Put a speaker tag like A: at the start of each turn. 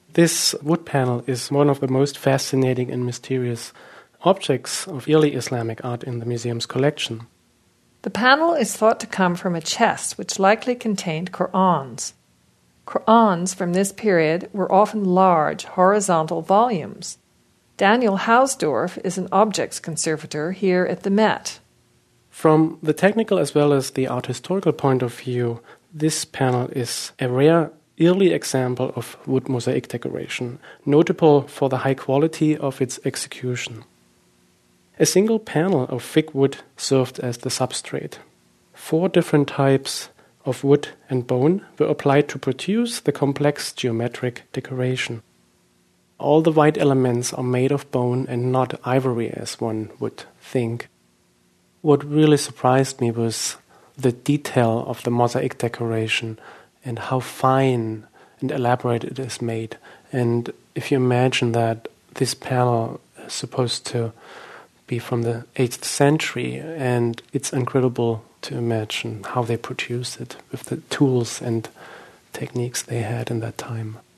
A: This wood panel is one of the most fascinating and mysterious objects of early Islamic art in the museum's collection.
B: The panel is thought to come from a chest which likely contained Qur'ans. Qur'ans from this period were often large, horizontal volumes. Daniel Hausdorff is an objects conservator here at the Met.
A: From the technical as well as the art historical point of view, this panel is a rare early example of wood mosaic decoration, notable for the high quality of its execution. A single panel of thick wood served as the substrate. 4 different types of wood and bone were applied to produce the complex geometric decoration. All the white elements are made of bone and not ivory, as one would think. What really surprised me was the detail of the mosaic decoration and how fine and elaborate it is made. And if you imagine that this panel is supposed to be from the 8th century, and it's incredible to imagine how they produced it with the tools and techniques they had in that time.